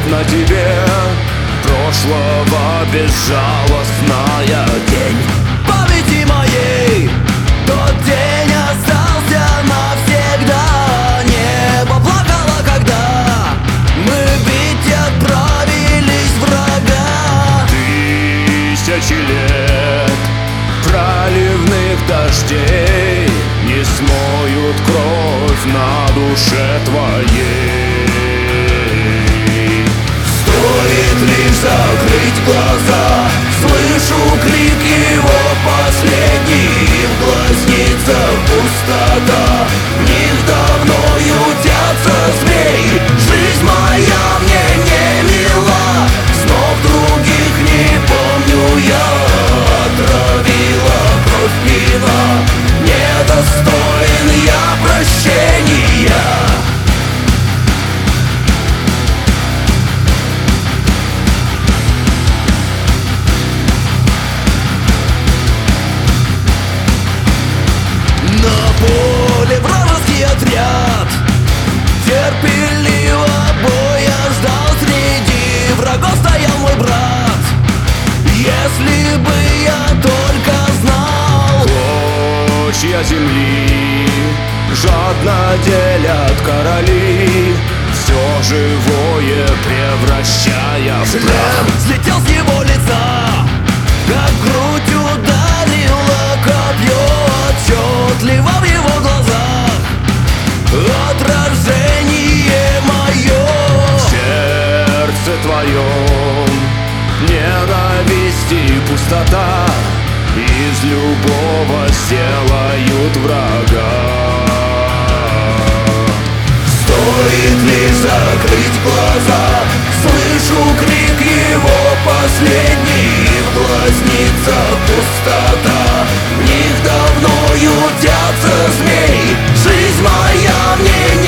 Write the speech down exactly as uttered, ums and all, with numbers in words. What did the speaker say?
на тебе прошлого безжалостная тень памяти моей. Тот день остался навсегда. Небо плакало, когда мы бить отправились врага. Тысячи лет проливных дождей не смоют кровь на душе твоей. Стоит лишь закрыть глаза, слышу крик его последний. В глазницах пустота, в них давно ютятся змеи. Жизнь моя мне не мила, снов других не помню я. Отравила кровь пила, недостоин я прощения. На поле вражеский отряд терпеливо боя ждал. Среди врагов стоял мой брат. Если бы я только знал, клочья земли жадно делят короли, все живое превращая в прах. Слетел с его лица, как грудь ударила копье. Отчетливо в его глазах отражение мое. В сердце твоем ненависть и пустота из любого сделают врага. Стоит лишь закрыть глаза, слышу крик его последний. В глазницах пустота, в них давно ютятся змеи. Жизнь моя мне